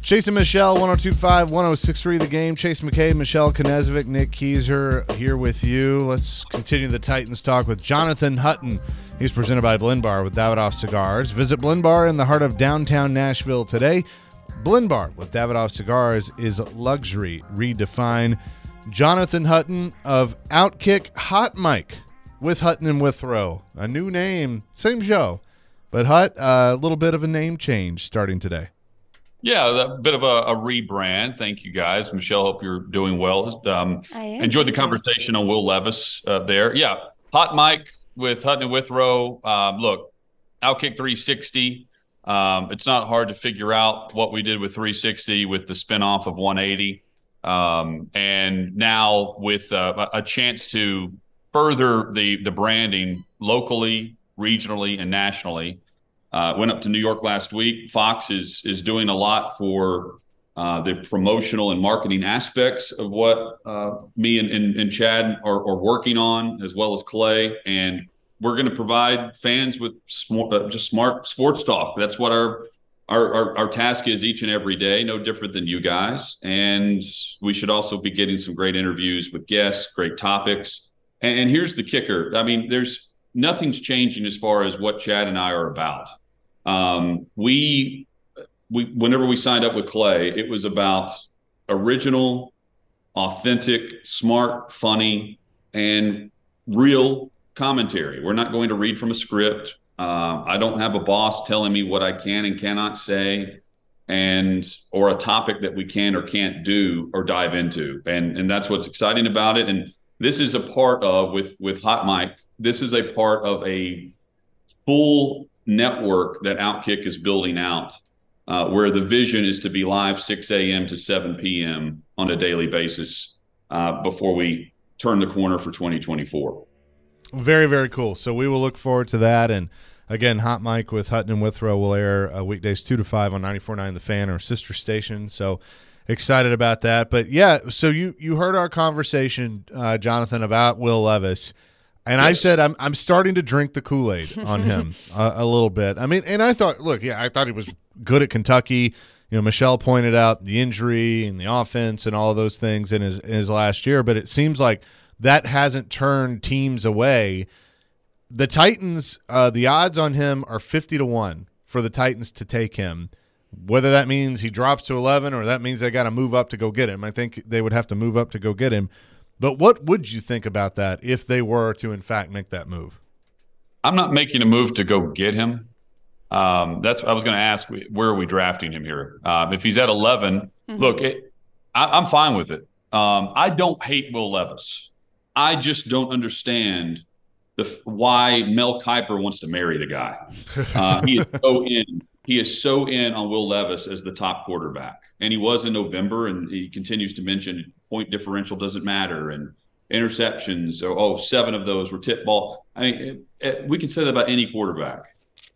Chase and Michelle, 102.5, 106.3 The Game. Chase McKay, Michelle Knezovic, Nick Keyser here with you. Let's continue the Titans talk with Jonathan Hutton. He's presented by Blend Bar with Davidoff Cigars. Visit Blend Bar in the heart of downtown Nashville today. Blend Bar with Davidoff Cigars is luxury redefined. Jonathan Hutton of Outkick Hot Mic with Hutton and Withrow. A new name, same show. But Hut, a little bit of a name change starting today. Yeah, a bit of a rebrand. Thank you, guys. Michelle, hope you're doing well. I am. Enjoyed the conversation on Will Levis there. Yeah, Hot Mic with Hutton and Withrow. Look, Outkick 360. It's not hard to figure out what we did with 360 with the spinoff of 180. And now with a chance to further the branding locally, regionally, and nationally. Went up to New York last week. Fox is doing a lot for the promotional and marketing aspects of what me and Chad are working on, as well as Clay. And we're going to provide fans with just smart sports talk. That's what our task is each and every day, no different than you guys. And we should also be getting some great interviews with guests, great topics. And here's the kicker. I mean, nothing's changing as far as what Chad and I are about. We whenever we signed up with Clay, it was about original, authentic, smart, funny, and real commentary. We're not going to read from a script. I don't have a boss telling me what I can and cannot say, or a topic that we can or can't do or dive into. And that's what's exciting about it. And this is a part of with Hot Mic. This is a part of a full network that Outkick is building out, where the vision is to be live 6 a.m. to 7 p.m. on a daily basis before we turn the corner for 2024. Very, very cool. So we will look forward to that. And again, Hot Mic with Hutton and Withrow will air weekdays 2 to 5 on 94.9 The Fan, our sister station. So excited about that. But yeah, so you heard our conversation, Jonathan, about Will Levis. And yes. I said I'm starting to drink the Kool-Aid on him a little bit. I mean, and I thought, I thought he was good at Kentucky. You know, Michelle pointed out the injury and the offense and all of those things in his last year, but it seems like that hasn't turned teams away. The Titans, the odds on him are 50-1 for the Titans to take him. Whether that means he drops to 11 or that means they got to move up to go get him. I think they would have to move up to go get him. But what would you think about that if they were to, in fact, make that move? I'm not making a move to go get him. I was going to ask, where are we drafting him here? If he's at 11, look, I'm fine with it. I don't hate Will Levis. I just don't understand why Mel Kiper wants to marry the guy. He is so in. He is so in on Will Levis as the top quarterback. And he was in November, and he continues to mention point differential doesn't matter, and interceptions, 7 of those were tip ball. I mean, we can say that about any quarterback.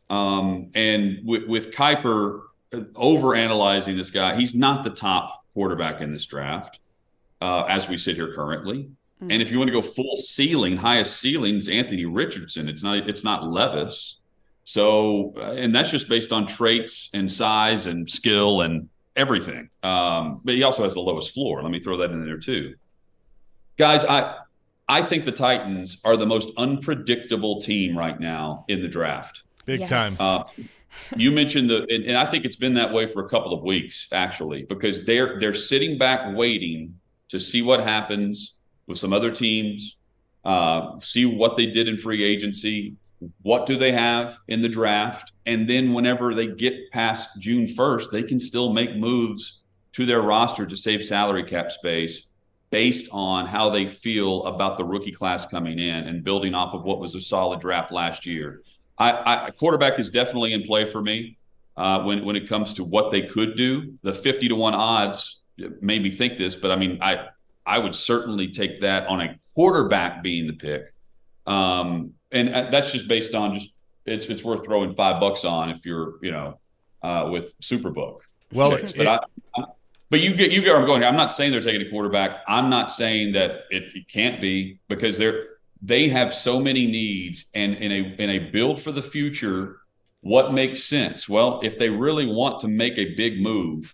And with Kiper overanalyzing this guy, he's not the top quarterback in this draft as we sit here currently. Mm-hmm. And if you want to go full ceiling, highest ceilings, Anthony Richardson. It's not Levis. So, and that's just based on traits and size and skill and everything. But he also has the lowest floor. Let me throw that in there too. Guys, I think the Titans are the most unpredictable team right now in the draft. Big time. You mentioned and I think it's been that way for a couple of weeks, actually, because they're sitting back waiting to see what happens with some other teams, see what they did in free agency, what do they have in the draft, and then whenever they get past June 1st, they can still make moves to their roster to save salary cap space based on how they feel about the rookie class coming in and building off of what was a solid draft last year. Quarterback is definitely in play for me when it comes to what they could do. The 50-1 odds made me think this, but I mean, I would certainly take that on a quarterback being the pick. And that's just based on it's worth throwing $5 on if you're, with Superbook. Well, but you get where I'm going here. I'm not saying they're taking a quarterback. I'm not saying that it can't be, because they have so many needs, and in a build for the future, what makes sense? Well, if they really want to make a big move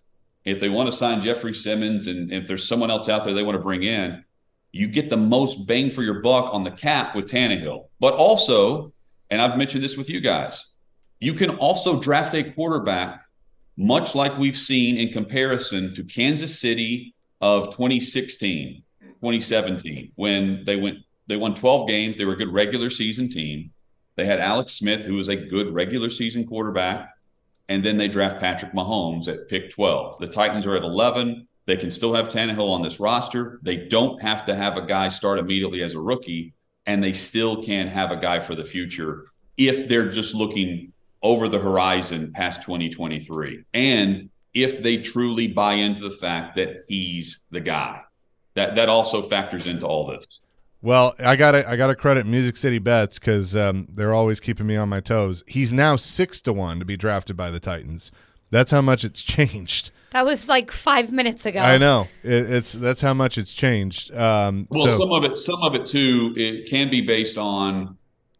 if they want to sign Jeffrey Simmons, and if there's someone else out there they want to bring in, you get the most bang for your buck on the cap with Tannehill. But also, and I've mentioned this with you guys, you can also draft a quarterback, much like we've seen in comparison to Kansas City of 2016, 2017, when they won 12 games. They were a good regular season team. They had Alex Smith, who was a good regular season quarterback. And then they draft Patrick Mahomes at pick 12. The Titans are at 11. They can still have Tannehill on this roster. They don't have to have a guy start immediately as a rookie, and they still can have a guy for the future if they're just looking over the horizon past 2023. And if they truly buy into the fact that he's the guy. That also factors into all this. Well, I gotta credit Music City Bets because they're always keeping me on my toes. He's now 6-1 to be drafted by the Titans. That's how much it's changed. That was like 5 minutes ago. I know that's how much it's changed. Some of it too. It can be based on.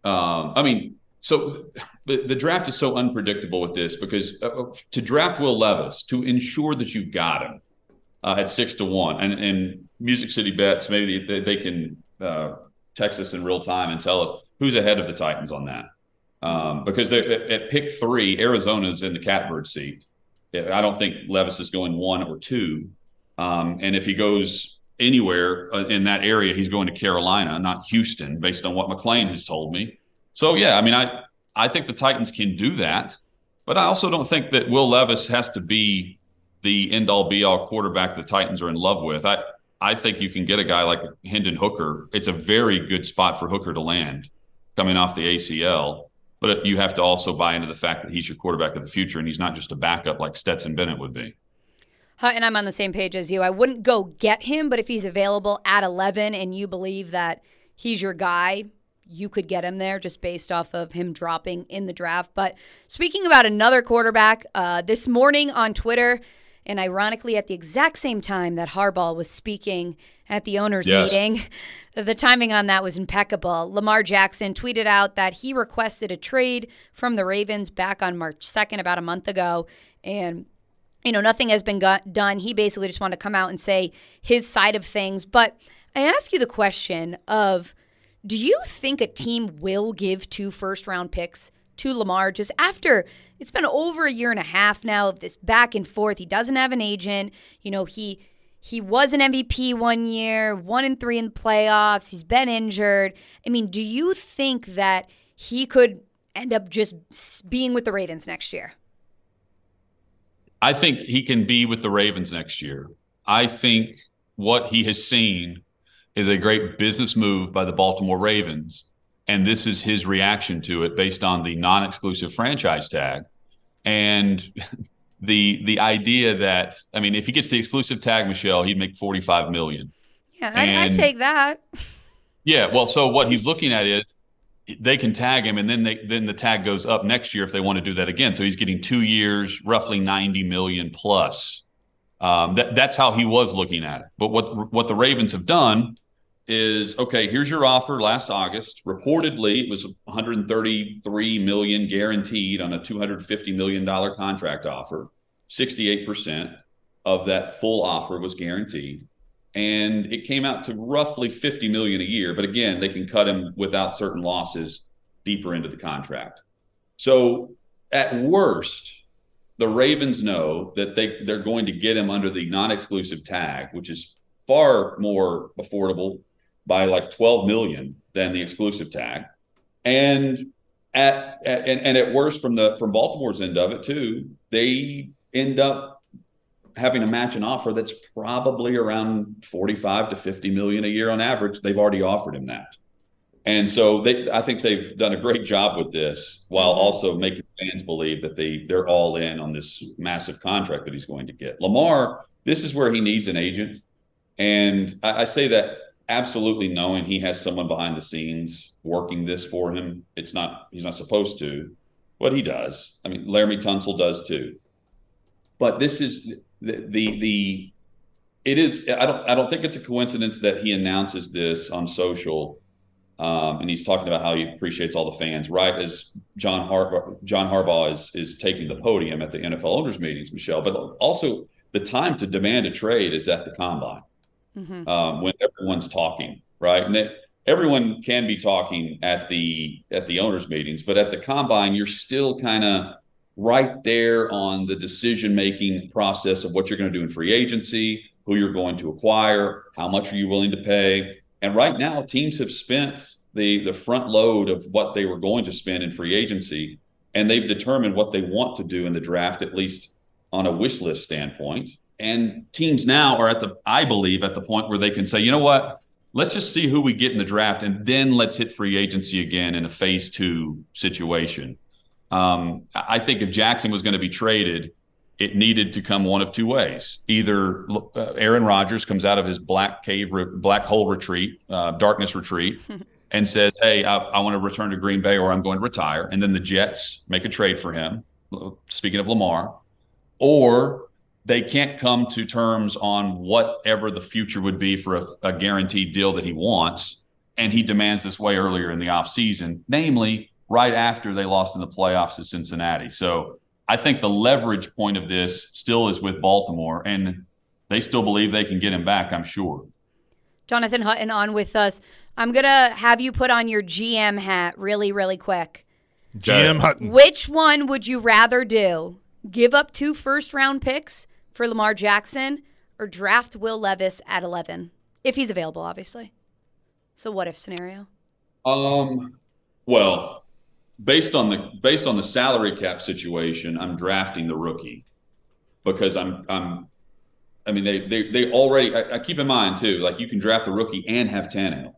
So the draft is so unpredictable with this because to draft Will Levis, to ensure that you've got him at 6-1, and Music City Bets, maybe they can text us in real time and tell us who's ahead of the Titans on that. Because at pick 3, Arizona's in the catbird seat. I don't think Levis is going 1 or 2. And if he goes anywhere in that area, he's going to Carolina, not Houston, based on what McClain has told me. So, yeah, I mean, I think the Titans can do that. But I also don't think that Will Levis has to be the end-all, be-all quarterback the Titans are in love with. I think you can get a guy like Hendon Hooker. It's a very good spot for Hooker to land coming off the ACL. But you have to also buy into the fact that he's your quarterback of the future, and he's not just a backup like Stetson Bennett would be. And I'm on the same page as you. I wouldn't go get him, but if he's available at 11 and you believe that he's your guy, you could get him there just based off of him dropping in the draft. But speaking about another quarterback, this morning on Twitter, and ironically at the exact same time that Harbaugh was speaking at the owners' meeting, the timing on that was impeccable. Lamar Jackson tweeted out that he requested a trade from the Ravens back on March 2nd, about a month ago. And, nothing has been done. He basically just wanted to come out and say his side of things. But I ask you the question of, do you think a team will give 2 first-round picks to Lamar just after it's been over a year and a half now of this back and forth? He doesn't have an agent. He was an MVP one year, 1-3 in the playoffs. He's been injured. I mean, do you think that he could end up just being with the Ravens next year? I think he can be with the Ravens next year. I think what he has seen is a great business move by the Baltimore Ravens. And this is his reaction to it based on the non-exclusive franchise tag. And the idea that, I mean, if he gets the exclusive tag, Michelle, he'd make $45 million. Yeah, I'd take that. Yeah, well, so what he's looking at is they can tag him, and then the tag goes up next year if they want to do that again. So he's getting 2 years, roughly $90 million plus. That's how he was looking at it. But what the Ravens have done is, okay, here's your offer last August. Reportedly, it was $133 million guaranteed on a $250 million contract offer. 68% of that full offer was guaranteed. And it came out to roughly $50 million a year. But again, they can cut him without certain losses deeper into the contract. So at worst, the Ravens know that they're going to get him under the non-exclusive tag, which is far more affordable by like $12 million than the exclusive tag. And at worst, from Baltimore's end of it too, they end up having to match an offer that's probably around 45 to 50 million a year on average. They've already offered him that. And so I think they've done a great job with this while also making fans believe that they're all in on this massive contract that he's going to get. Lamar, this is where he needs an agent. And I say that absolutely knowing he has someone behind the scenes working this for him. He's not supposed to, but he does. I mean, Laramie Tunsil does too. But this is it is. I don't think it's a coincidence that he announces this on social, and he's talking about how he appreciates all the fans, right as John Harbaugh is taking the podium at the NFL owners meetings, Michelle. But also the time to demand a trade is at the combine, when everyone's talking, right? And everyone can be talking at the owners' meetings, but at the combine, you're still kind of right there on the decision-making process of what you're going to do in free agency, who you're going to acquire, how much are you willing to pay. And right now, teams have spent the front load of what they were going to spend in free agency, and they've determined what they want to do in the draft, at least on a wish list standpoint. And teams now are I believe, at the point where they can say, you know what, let's just see who we get in the draft, and then let's hit free agency again in a phase 2 situation. I think if Jackson was going to be traded, it needed to come one of two ways. Either Aaron Rodgers comes out of his black hole retreat, darkness retreat, and says, hey, I want to return to Green Bay, or I'm going to retire. And then the Jets make a trade for him, speaking of Lamar. Or they can't come to terms on whatever the future would be for a guaranteed deal that he wants. And he demands this way earlier in the offseason, namely right after they lost in the playoffs to Cincinnati. So I think the leverage point of this still is with Baltimore, and they still believe they can get him back, I'm sure. Jonathan Hutton on with us. I'm going to have you put on your GM hat really, really quick. GM Hutton. Which one would you rather do? Give up 2 first-round picks for Lamar Jackson, or draft Will Levis at 11? If he's available, obviously. So what if scenario? Well, based on the salary cap situation, I'm drafting the rookie, because they already, I keep in mind too, like, you can draft the rookie and have Tannehill.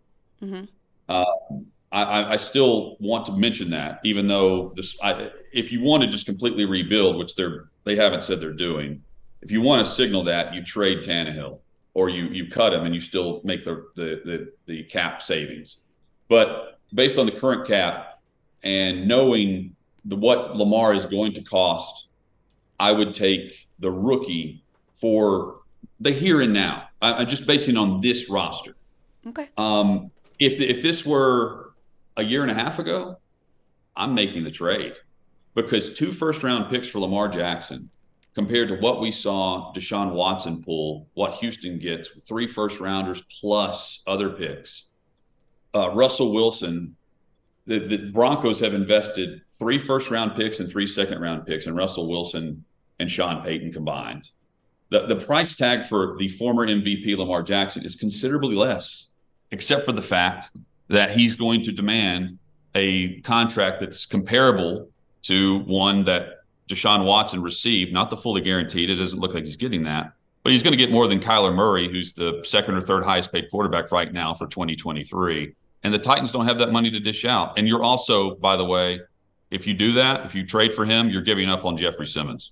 I still want to mention that, even though if you want to just completely rebuild, which they haven't said they're doing, if you want to signal that, you trade Tannehill, or you cut him and you still make the cap savings. But based on the current cap and knowing what Lamar is going to cost, I would take the rookie for the here and now. I'm just basing on this roster. Okay. If this were a year and a half ago, I'm making the trade, because 2 first-round picks for Lamar Jackson compared to what we saw Deshaun Watson pull, what Houston gets with 3 first-rounders plus other picks. Russell Wilson, the Broncos have invested 3 first-round picks and 3 second-round picks in Russell Wilson and Sean Payton combined. The price tag for the former MVP Lamar Jackson is considerably less, except for the fact that he's going to demand a contract that's comparable to one that Deshaun Watson received, not the fully guaranteed. It doesn't look like he's getting that, but he's going to get more than Kyler Murray, who's the second or third highest paid quarterback right now for 2023. And the Titans don't have that money to dish out. And you're also, by the way, if you do that, if you trade for him, you're giving up on Jeffrey Simmons.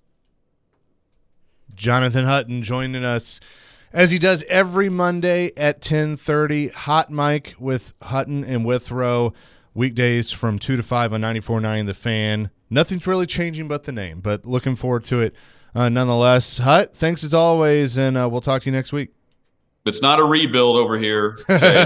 Jonathan Hutton joining us as he does every Monday at 10:30. Hot Mic with Hutton and Withrow, weekdays from 2 to 5 on 94.9 The Fan. Nothing's really changing but the name, but looking forward to it nonetheless. Hut, thanks as always, and we'll talk to you next week. It's not a rebuild over here.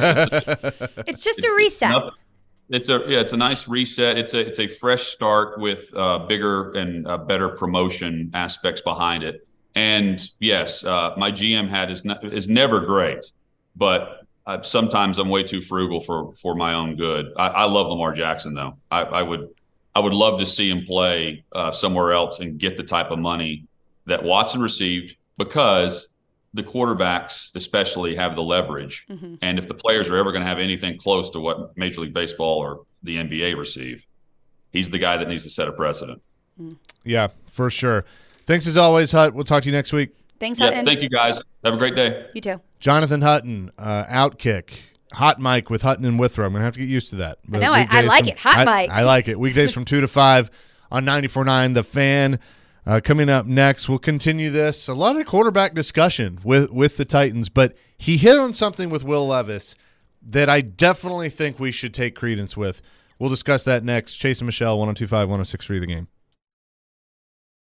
It's just a reset. It's a nice reset. It's a fresh start with bigger and better promotion aspects behind it. And yes, my GM hat is never great, but sometimes I'm way too frugal for my own good. I love Lamar Jackson, though. I would love to see him play somewhere else and get the type of money that Watson received, because the quarterbacks especially have the leverage. And if the players are ever going to have anything close to what Major League Baseball or the NBA receive, he's the guy that needs to set a precedent. Yeah, for sure. Thanks as always, Hut. We'll talk to you next week. Thanks, Hutton. Thank you, guys. Have a great day. You too. Jonathan Hutton, Outkick. Hot Mic with Hutton and Withrow. I'm going to have to get used to that. I know. I like it. Hot Mic. I like it. Weekdays from 2 to 5 on 94.9 The Fan. Coming up next, we'll continue this. A lot of quarterback discussion with the Titans, but he hit on something with Will Levis that I definitely think we should take credence with. We'll discuss that next. Chase and Michelle, 102.5, 106.3 The Game.